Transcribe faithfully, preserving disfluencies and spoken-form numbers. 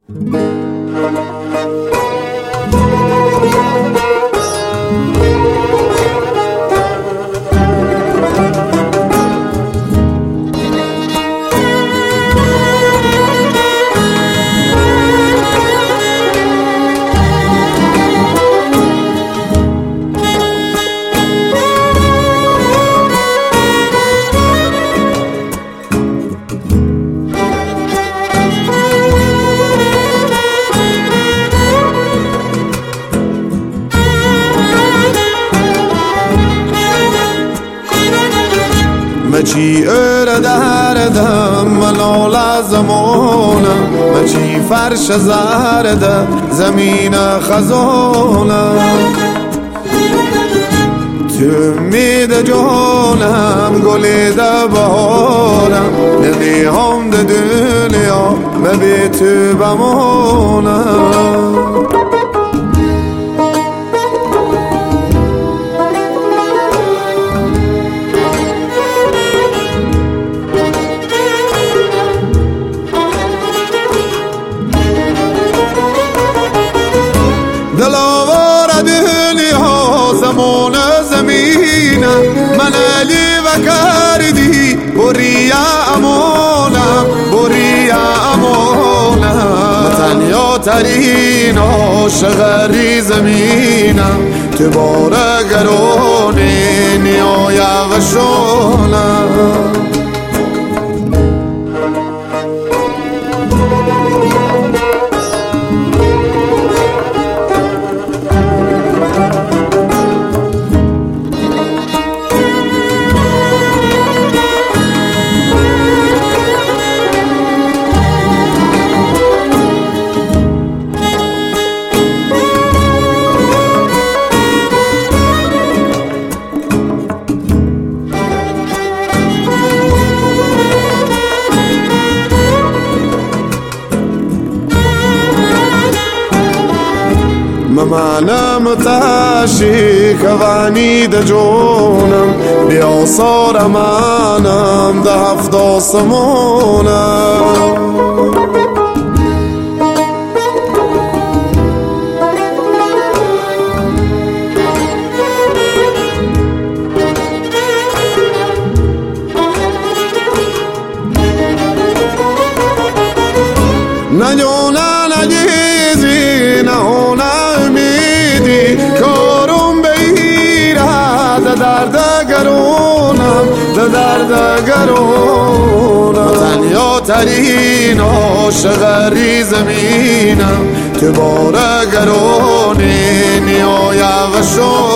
مچی اره دردم ملال زمانم مچی فرش زرده زمین خزانم تو میده جانم گلیده بهارم نمی هم ده دنیا مبی تو بمانم دلاوار دنیا زمان زمینم من علی و کردی بری امانم بری امانم تنیا ترین عاشق زمینم تو باره گرانی نیایا و شانم ممانم تاشی کوانی د جونم بیا سار منم ده هفت آسمانم نجونا نجیزی نهونا امیدی کارم بیره ده درد گرونم ده درد گرونم تنیا ترین عاشق زمینم تو باره گرونی نیایا و شو